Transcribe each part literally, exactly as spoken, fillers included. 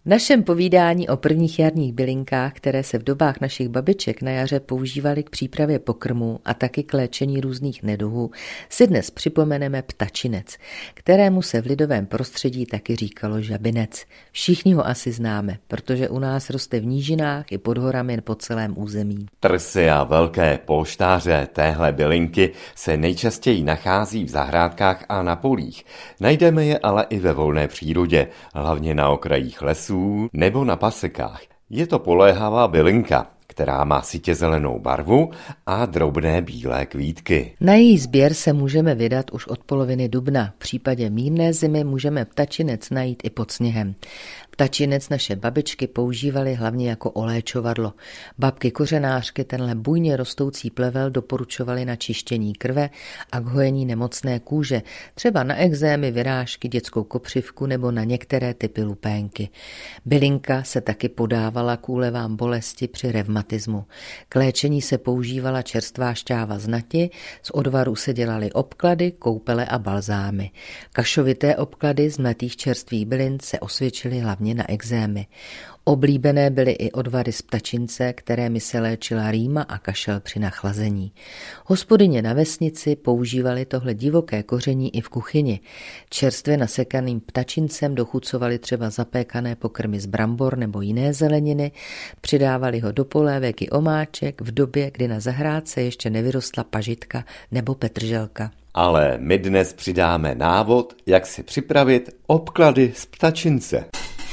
našem povídání o prvních jarních bylinkách, které se v dobách našich babiček na jaře používaly k přípravě pokrmu a taky k léčení různých neduhů, si dnes připomeneme ptačinec, kterému se v lidovém prostředí taky říkalo žabinec. Všichni ho asi známe, protože u nás roste v nížinách i pod horami po celém území. Trsy a velké polštáře téhle bylinky se nejčastěji nachází v zahrádkách a na polích. Najdeme je ale i ve volné přírodě, hlavně na okrajích lesů nebo na pasekách. Je to poléhavá bylinka, která má sytě zelenou barvu a drobné bílé kvítky. Na její sběr se můžeme vydat už od poloviny dubna. V případě mírné zimy můžeme ptačinec najít i pod sněhem. Ptačinec naše babičky používaly hlavně jako oléčovadlo. Babky kořenářky tenhle bujně rostoucí plevel doporučovaly na čištění krve a k hojení nemocné kůže, třeba na ekzémy, vyrážky, dětskou kopřivku nebo na některé typy lupénky. Bylinka se taky podávala k úlevám bolesti při revmatismu. K léčení se používala čerstvá šťáva z nati, z odvaru se dělaly obklady, koupele a balzámy. Kašovité obklady z mletých čerstvých bylin se osvědčily hlavně na ekzémy. Oblíbené byly i odvary z ptačince, kterými se léčila rýma a kašel při nachlazení. Hospodyně na vesnici používali tohle divoké koření i v kuchyni. Čerstvě nasekaným ptačincem dochucovali třeba zapékané pokrmy z brambor nebo jiné zeleniny, přidávali ho do polévek i omáček v době, kdy na zahrádce ještě nevyrostla pažitka nebo petrželka. Ale my dnes přidáme návod, jak si připravit obklady z ptačince.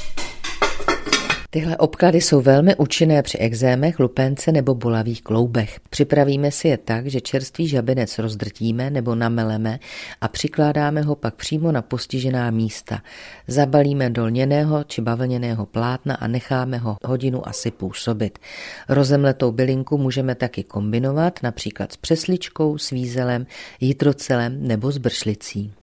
Tyhle obklady jsou velmi účinné při ekzémech, lupénce nebo bolavých kloubech. Připravíme si je tak, že čerstvý žabinec rozdrtíme nebo nameleme a přikládáme ho pak přímo na postižená místa. Zabalíme do lněného či bavlněného plátna a necháme ho hodinu asi působit. Rozemletou bylinku můžeme taky kombinovat, například s přesličkou, s výzelem, jitrocelem nebo s bršlicí.